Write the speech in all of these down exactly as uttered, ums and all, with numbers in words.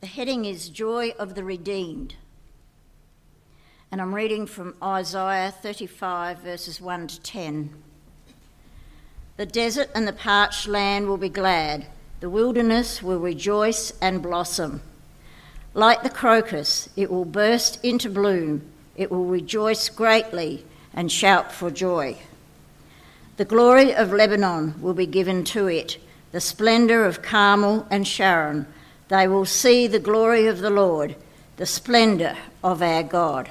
The heading is Joy of the Redeemed. And I'm reading from Isaiah thirty-five, verses one to ten. The desert and the parched land will be glad. The wilderness will rejoice and blossom. Like the crocus, it will burst into bloom. It will rejoice greatly and shout for joy. The glory of Lebanon will be given to it, the splendour of Carmel and Sharon. They will see the glory of the Lord, the splendour of our God.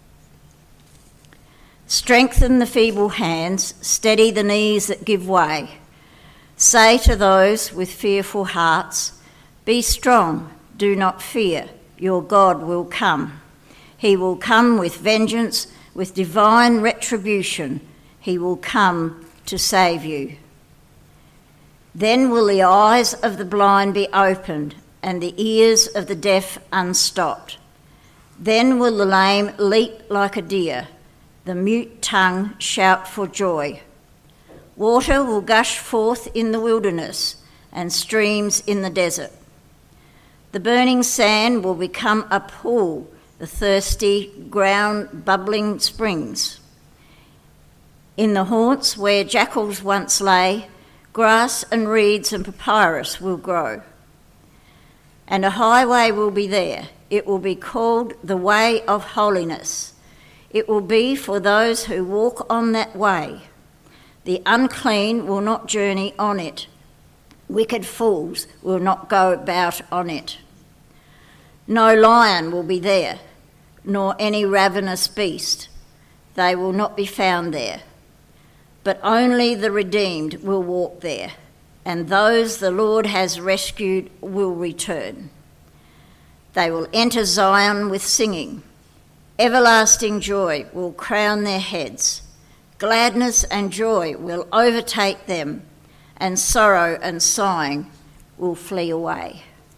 Strengthen the feeble hands, steady the knees that give way. Say to those with fearful hearts, be strong, do not fear, your God will come. He will come with vengeance, with divine retribution. He will come to save you. Then will the eyes of the blind be opened, and the ears of the deaf unstopped. Then will the lame leap like a deer, the mute tongue shout for joy. Water will gush forth in the wilderness, and streams in the desert. The burning sand will become a pool, the thirsty ground bubbling springs. In the haunts where jackals once lay, grass and reeds and papyrus will grow. And a highway will be there. It will be called the way of holiness. It will be for those who walk on that way. The unclean will not journey on it. Wicked fools will not go about on it. No lion will be there, nor any ravenous beast. They will not be found there. But only the redeemed will walk there, and those the Lord has rescued will return. They will enter Zion with singing. Everlasting joy will crown their heads. Gladness and joy will overtake them, and sorrow and sighing will flee away.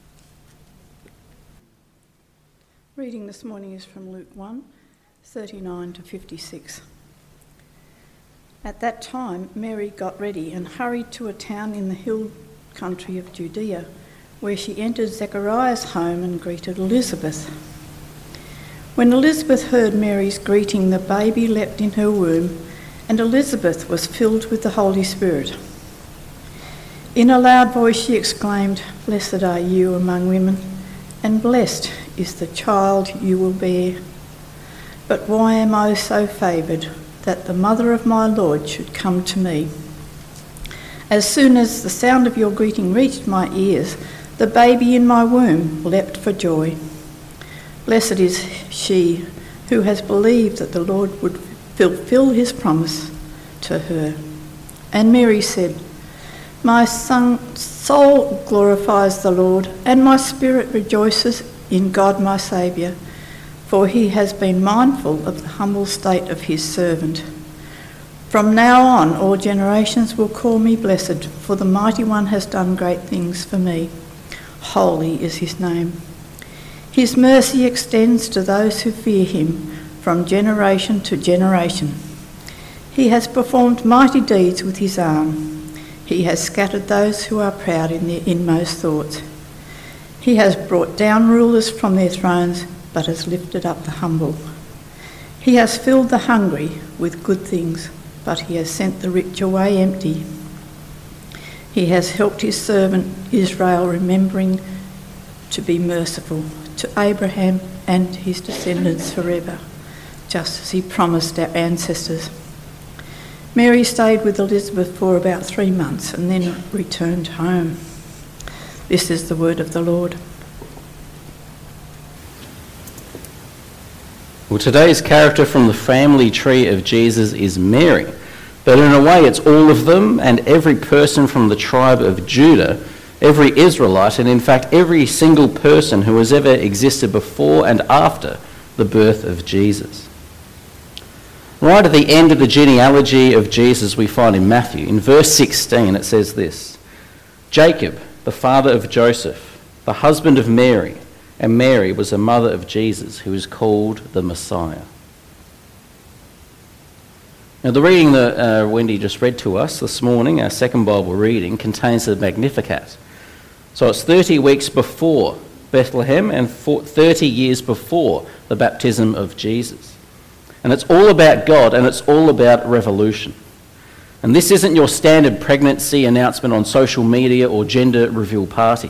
Reading this morning is from Luke one, thirty-nine to fifty-six. At that time, Mary got ready and hurried to a town in the hill country of Judea, where she entered Zechariah's home and greeted Elizabeth. When Elizabeth heard Mary's greeting, the baby leapt in her womb, and Elizabeth was filled with the Holy Spirit. In a loud voice she exclaimed, "Blessed are you among women, and blessed is the child you will bear. But why am I so favoured that the mother of my Lord should come to me? As soon as the sound of your greeting reached my ears, the baby in my womb leapt for joy. Blessed is she who has believed that the Lord would fulfill his promise to her." And Mary said, "My son, soul glorifies the Lord, and my spirit rejoices in God my Saviour, for he has been mindful of the humble state of his servant. From now on all generations will call me blessed, for the Mighty One has done great things for me. Holy is his name. His mercy extends to those who fear him from generation to generation. He has performed mighty deeds with his arm. He has scattered those who are proud in their inmost thoughts. He has brought down rulers from their thrones, but has lifted up the humble. He has filled the hungry with good things, but he has sent the rich away empty. He has helped his servant Israel, remembering to be merciful to Abraham and his descendants forever, just as he promised our ancestors." Mary stayed with Elizabeth for about three months and then returned home. This is the word of the Lord. Well, today's character from the family tree of Jesus is Mary, but in a way it's all of them and every person from the tribe of Judah, every Israelite, and in fact every single person who has ever existed before and after the birth of Jesus. Right at the end of the genealogy of Jesus we find in Matthew, in verse sixteen, it says this: Jacob, the father of Joseph, the husband of Mary, and Mary was the mother of Jesus, who is called the Messiah. Now, the reading that uh, Wendy just read to us this morning, our second Bible reading, contains the Magnificat. So it's thirty weeks before Bethlehem, and thirty years before the baptism of Jesus. And it's all about God, and it's all about revolution. And this isn't your standard pregnancy announcement on social media or gender reveal party.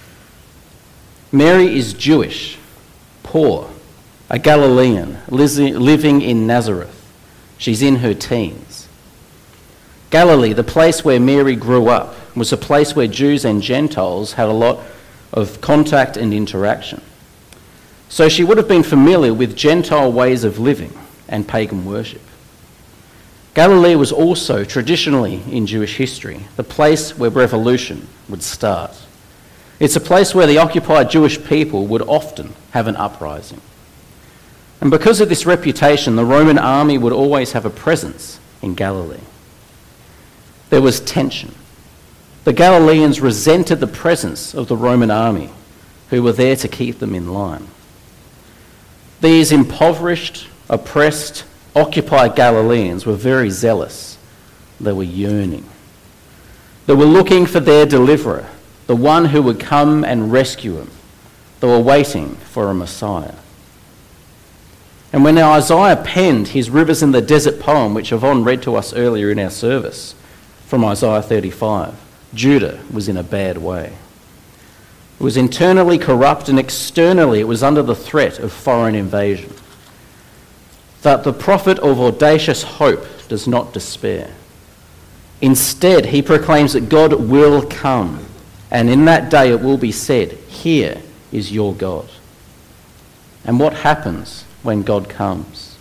Mary is Jewish, poor, a Galilean, living in Nazareth. She's in her teens. Galilee, the place where Mary grew up, was a place where Jews and Gentiles had a lot of contact and interaction. So she would have been familiar with Gentile ways of living and pagan worship. Galilee was also traditionally in Jewish history the place where revolution would start. It's a place where the occupied Jewish people would often have an uprising. And because of this reputation, the Roman army would always have a presence in Galilee. There was tension. The Galileans resented the presence of the Roman army, who were there to keep them in line. These impoverished, oppressed, occupied Galileans were very zealous. They were yearning. They were looking for their deliverer, the one who would come and rescue them. They were waiting for a Messiah. And when Isaiah penned his Rivers in the Desert poem, which Yvonne read to us earlier in our service, from Isaiah thirty-five, Judah was in a bad way. It was internally corrupt, and externally it was under the threat of foreign invasion. That the prophet of audacious hope does not despair. Instead, he proclaims that God will come, and in that day it will be said, "Here is your God." And what happens when God comes?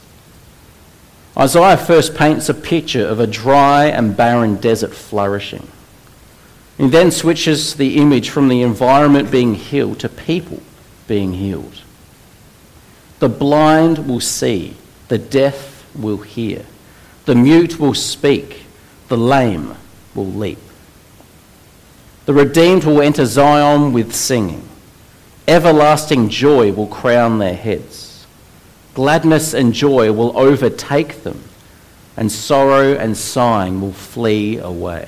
Isaiah first paints a picture of a dry and barren desert flourishing. He then switches the image from the environment being healed to people being healed. The blind will see, the deaf will hear, the mute will speak, the lame will leap. The redeemed will enter Zion with singing. Everlasting joy will crown their heads. Gladness and joy will overtake them, and sorrow and sighing will flee away.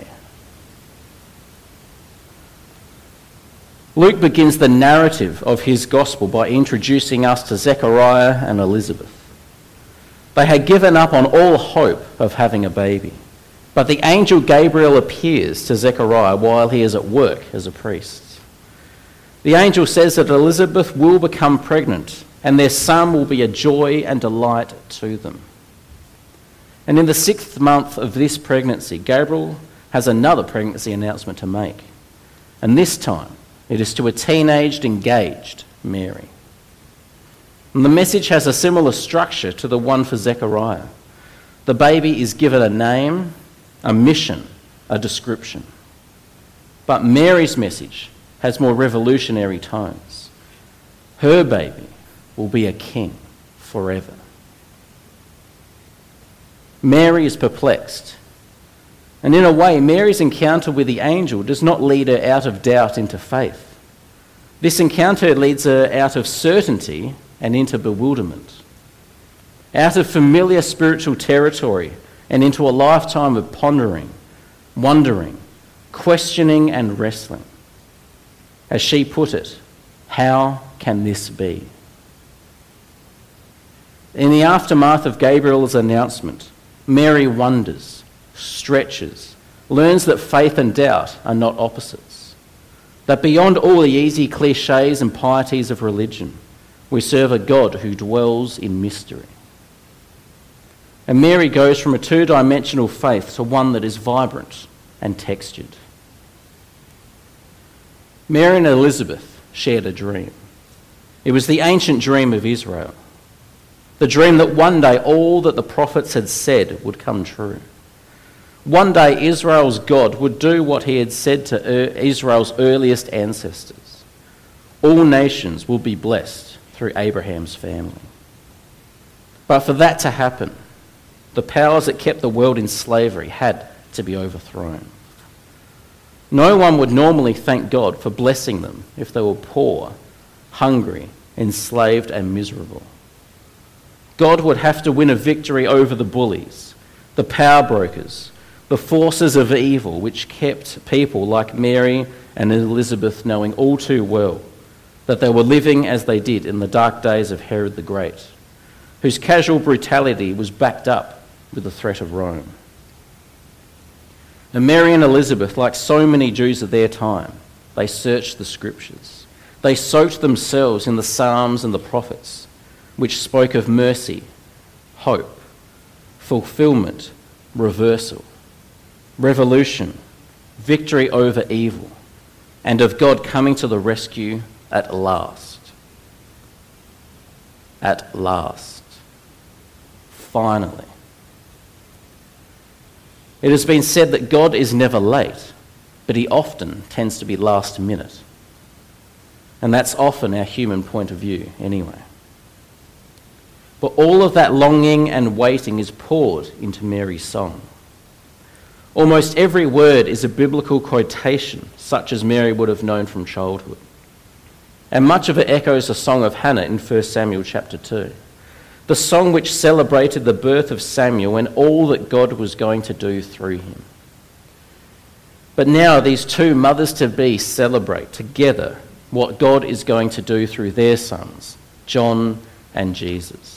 Luke begins the narrative of his gospel by introducing us to Zechariah and Elizabeth. They had given up on all hope of having a baby, but the angel Gabriel appears to Zechariah while he is at work as a priest. The angel says that Elizabeth will become pregnant, and their son will be a joy and delight to them. And in the sixth month of this pregnancy, Gabriel has another pregnancy announcement to make. And this time, it is to a teenaged, engaged Mary. And the message has a similar structure to the one for Zechariah. The baby is given a name, a mission, a description. But Mary's message has more revolutionary tones. Her baby will be a king forever. Mary is perplexed. And in a way, Mary's encounter with the angel does not lead her out of doubt into faith. This encounter leads her out of certainty and into bewilderment, out of familiar spiritual territory and into a lifetime of pondering, wondering, questioning and wrestling. As she put it, how can this be? In the aftermath of Gabriel's announcement, Mary wonders, stretches, learns that faith and doubt are not opposites, that beyond all the easy cliches and pieties of religion, we serve a God who dwells in mystery. And Mary goes from a two-dimensional faith to one that is vibrant and textured. Mary and Elizabeth shared a dream. It was the ancient dream of Israel, the dream that one day all that the prophets had said would come true. One day Israel's God would do what he had said to Israel's earliest ancestors. All nations will be blessed through Abraham's family. But for that to happen, the powers that kept the world in slavery had to be overthrown. No one would normally thank God for blessing them if they were poor, hungry, enslaved and miserable. God would have to win a victory over the bullies, the power brokers, the forces of evil which kept people like Mary and Elizabeth knowing all too well that they were living as they did in the dark days of Herod the Great, whose casual brutality was backed up with the threat of Rome. And Mary and Elizabeth, like so many Jews of their time, they searched the scriptures. They soaked themselves in the Psalms and the prophets, which spoke of mercy, hope, fulfillment, reversal, revolution, victory over evil, and of God coming to the rescue at last. At last. Finally. It has been said that God is never late, but he often tends to be last minute. And that's often our human point of view anyway. But all of that longing and waiting is poured into Mary's song. Almost every word is a biblical quotation, such as Mary would have known from childhood. And much of it echoes the song of Hannah in First Samuel chapter two, the song which celebrated the birth of Samuel and all that God was going to do through him. But now these two mothers-to-be celebrate together what God is going to do through their sons, John and Jesus.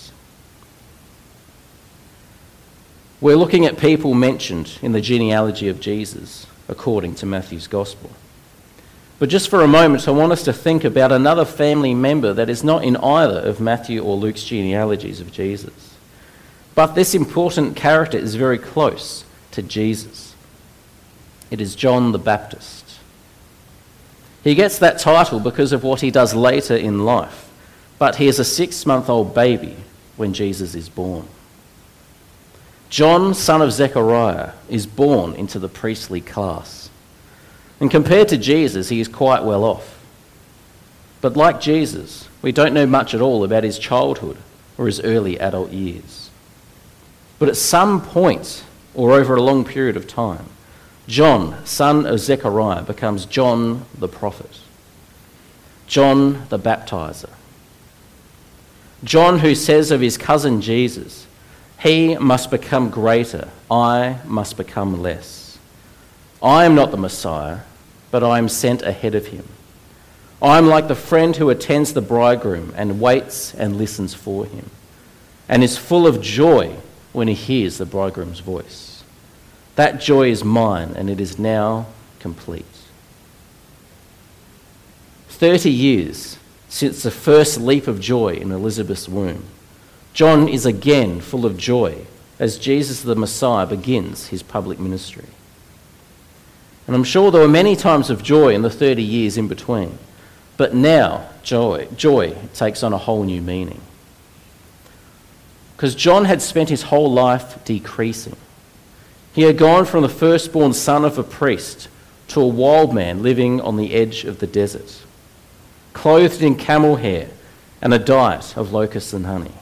We're looking at people mentioned in the genealogy of Jesus, according to Matthew's Gospel. But just for a moment, I want us to think about another family member that is not in either of Matthew or Luke's genealogies of Jesus. But this important character is very close to Jesus. It is John the Baptist. He gets that title because of what he does later in life, but he is a six-month-old baby when Jesus is born. John, son of Zechariah, is born into the priestly class. And compared to Jesus, he is quite well off. But like Jesus, we don't know much at all about his childhood or his early adult years. But at some point, or over a long period of time, John, son of Zechariah, becomes John the prophet, John the baptizer. John, who says of his cousin Jesus, "He must become greater, I must become less. I am not the Messiah, but I am sent ahead of him. I am like the friend who attends the bridegroom and waits and listens for him, and is full of joy when he hears the bridegroom's voice. That joy is mine, and it is now complete." Thirty years since the first leap of joy in Elizabeth's womb, John is again full of joy as Jesus the Messiah begins his public ministry. And I'm sure there were many times of joy in the thirty years in between, but now joy, joy takes on a whole new meaning. Because John had spent his whole life decreasing. He had gone from the firstborn son of a priest to a wild man living on the edge of the desert, clothed in camel hair and a diet of locusts and honey.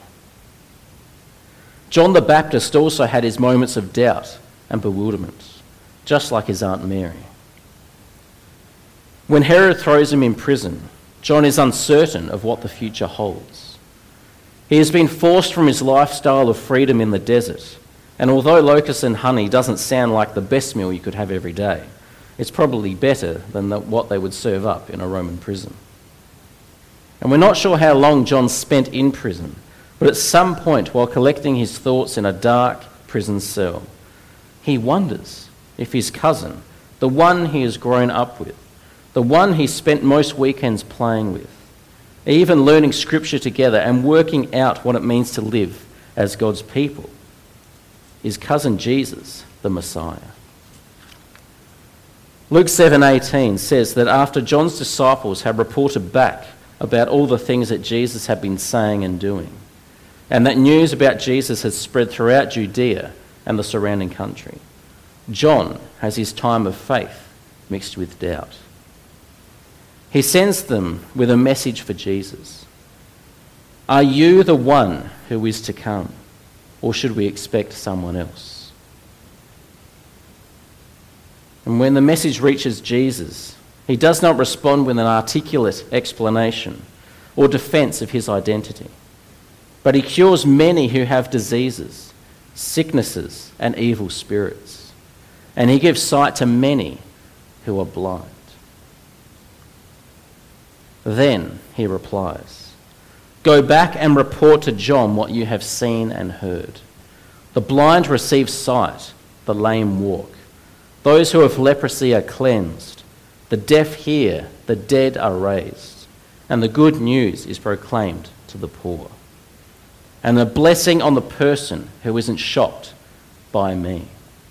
John the Baptist also had his moments of doubt and bewilderment, just like his Aunt Mary. When Herod throws him in prison, John is uncertain of what the future holds. He has been forced from his lifestyle of freedom in the desert, and although locusts and honey doesn't sound like the best meal you could have every day, it's probably better than the, what they would serve up in a Roman prison. And we're not sure how long John spent in prison, but at some point, while collecting his thoughts in a dark prison cell, he wonders if his cousin, the one he has grown up with, the one he spent most weekends playing with, even learning scripture together and working out what it means to live as God's people, is cousin Jesus, the Messiah. Luke seven eighteen says that after John's disciples had reported back about all the things that Jesus had been saying and doing, and that news about Jesus had spread throughout Judea and the surrounding country, John has his time of faith mixed with doubt. He sends them with a message for Jesus. Are you the one who is to come, or should we expect someone else? And when the message reaches Jesus, he does not respond with an articulate explanation or defense of his identity, but he cures many who have diseases, sicknesses, and evil spirits, and he gives sight to many who are blind. Then he replies, "Go back and report to John what you have seen and heard. The blind receive sight, the lame walk. Those who have leprosy are cleansed. The deaf hear, the dead are raised. And the good news is proclaimed to the poor. And a blessing on the person who isn't shocked by me."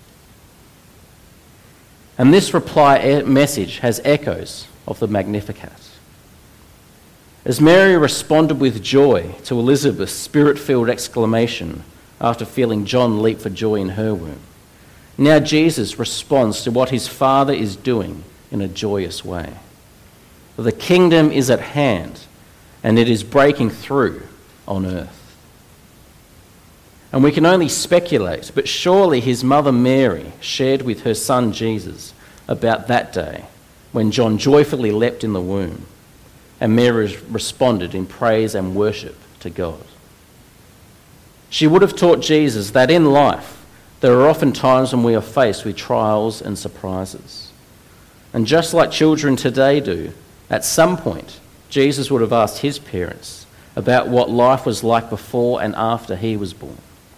And this reply message has echoes of the Magnificat. As Mary responded with joy to Elizabeth's spirit-filled exclamation after feeling John leap for joy in her womb, now Jesus responds to what his Father is doing in a joyous way. The kingdom is at hand, and it is breaking through on earth. And we can only speculate, but surely his mother Mary shared with her son Jesus about that day when John joyfully leapt in the womb, and Mary responded in praise and worship to God. She would have taught Jesus that in life there are often times when we are faced with trials and surprises. And just like children today do, at some point Jesus would have asked his parents about what life was like before and after he was born.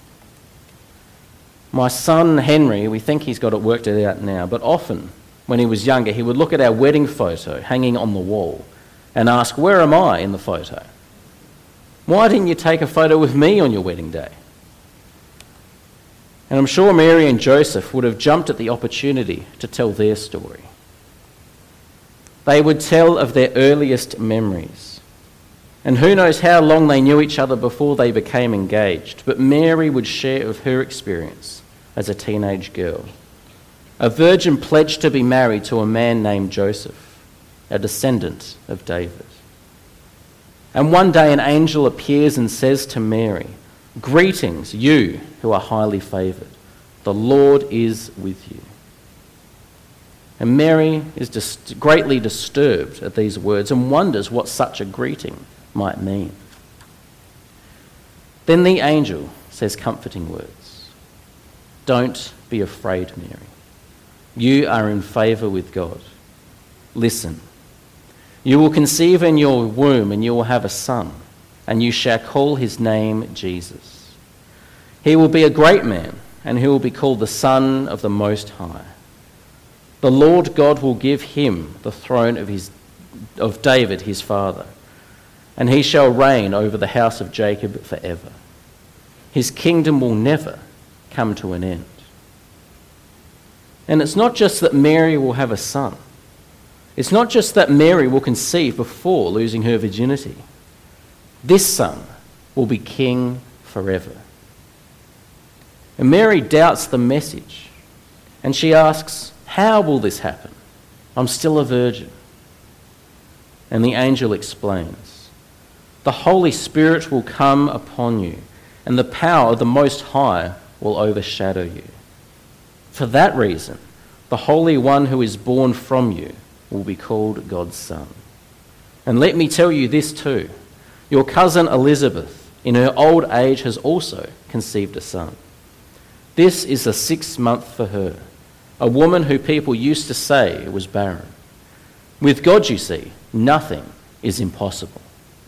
My son Henry, we think he's got it worked out now, but often when he was younger he would look at our wedding photo hanging on the wall and ask, "Where am I in the photo? Why didn't you take a photo with me on your wedding day?" And I'm sure Mary and Joseph would have jumped at the opportunity to tell their story. They would tell of their earliest memories. And who knows how long they knew each other before they became engaged, but Mary would share of her experience as a teenage girl. A virgin pledged to be married to a man named Joseph, a descendant of David. And one day an angel appears and says to Mary, "Greetings, you who are highly favoured. The Lord is with you." And Mary is just greatly disturbed at these words and wonders what such a greeting might mean. Then the angel says comforting words. "Don't be afraid, Mary. You are in favour with God. Listen, you will conceive in your womb and you will have a son, and you shall call his name Jesus. He will be a great man, and he will be called the Son of the Most High. The Lord God will give him the throne of his of David his father, and he shall reign over the house of Jacob forever. His kingdom will never come to an end." And it's not just that Mary will have a son. It's not just that Mary will conceive before losing her virginity. This son will be king forever. And Mary doubts the message, and she asks, "How will this happen? I'm still a virgin." And the angel explains, "The Holy Spirit will come upon you, and the power of the Most High will overshadow you. For that reason, the Holy One who is born from you will be called God's Son. And let me tell you this too, your cousin Elizabeth, in her old age, has also conceived a son. This is the sixth month for her, a woman who people used to say was barren. With God, you see, nothing is impossible."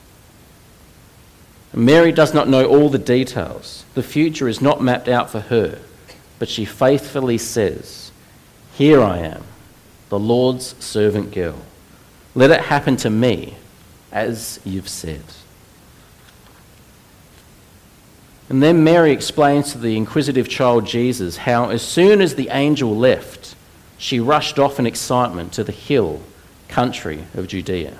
Mary does not know all the details. The future is not mapped out for her, but she faithfully says, "Here I am, the Lord's servant girl. Let it happen to me as you've said." And then Mary explains to the inquisitive child Jesus how as soon as the angel left, she rushed off in excitement to the hill country of Judea.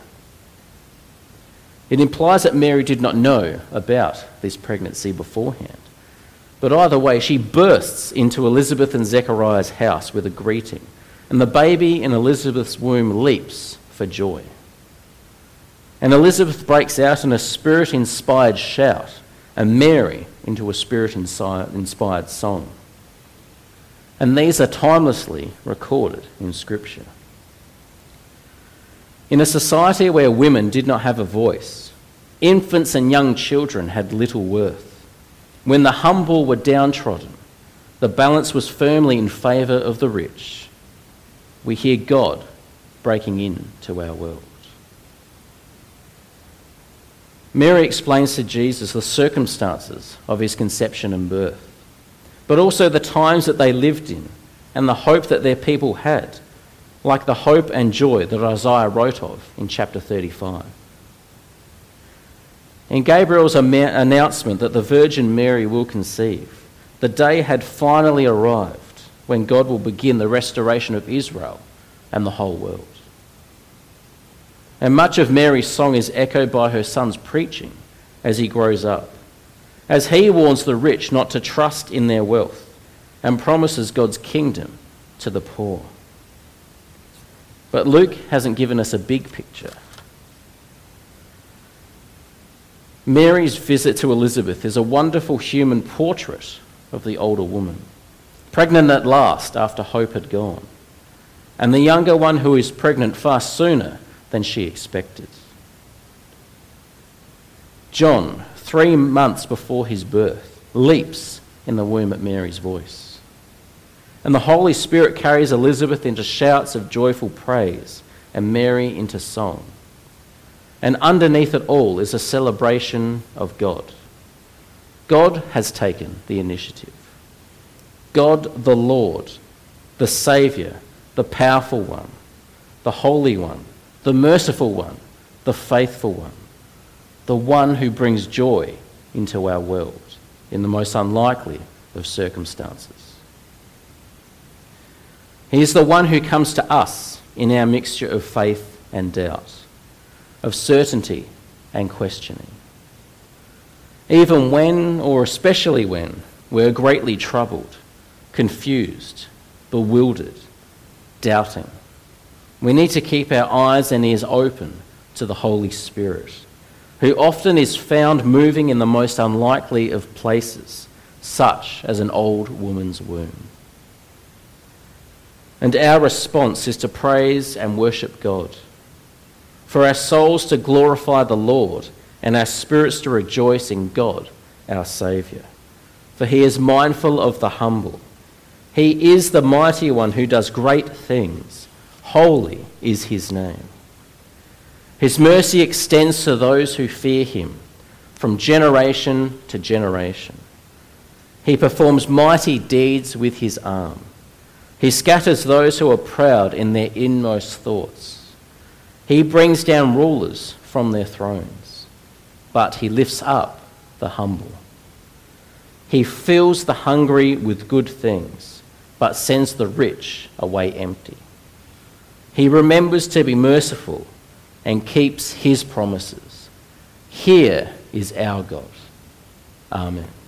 It implies that Mary did not know about this pregnancy beforehand. But either way, she bursts into Elizabeth and Zechariah's house with a greeting, and the baby in Elizabeth's womb leaps for joy. And Elizabeth breaks out in a spirit-inspired shout, and Mary into a spirit-inspired song. And these are timelessly recorded in Scripture. In a society where women did not have a voice, infants and young children had little worth. When the humble were downtrodden, the balance was firmly in favour of the rich. We hear God breaking into our world. Mary explains to Jesus the circumstances of his conception and birth, but also the times that they lived in and the hope that their people had, like the hope and joy that Isaiah wrote of in chapter thirty-five. In Gabriel's am- announcement that the Virgin Mary will conceive, the day had finally arrived when God will begin the restoration of Israel and the whole world. And much of Mary's song is echoed by her son's preaching as he grows up, as he warns the rich not to trust in their wealth and promises God's kingdom to the poor. But Luke hasn't given us a big picture. Mary's visit to Elizabeth is a wonderful human portrait of the older woman, pregnant at last after hope had gone, and the younger one who is pregnant far sooner than she expected. John, three months before his birth, leaps in the womb at Mary's voice. And the Holy Spirit carries Elizabeth into shouts of joyful praise and Mary into song. And underneath it all is a celebration of God. God has taken the initiative. God the Lord, the Saviour, the powerful one, the Holy One, the merciful one, the faithful one, the one who brings joy into our world in the most unlikely of circumstances. He is the one who comes to us in our mixture of faith and doubt, of certainty and questioning. Even when, or especially when, we're greatly troubled, confused, bewildered, doubting, we need to keep our eyes and ears open to the Holy Spirit, who often is found moving in the most unlikely of places, such as an old woman's womb. And our response is to praise and worship God, for our souls to glorify the Lord and our spirits to rejoice in God, our Saviour. For he is mindful of the humble. He is the mighty one who does great things. Holy is his name. His mercy extends to those who fear him from generation to generation. He performs mighty deeds with his arm. He scatters those who are proud in their inmost thoughts. He brings down rulers from their thrones, but he lifts up the humble. He fills the hungry with good things, but sends the rich away empty. He remembers to be merciful and keeps his promises. Here is our God. Amen.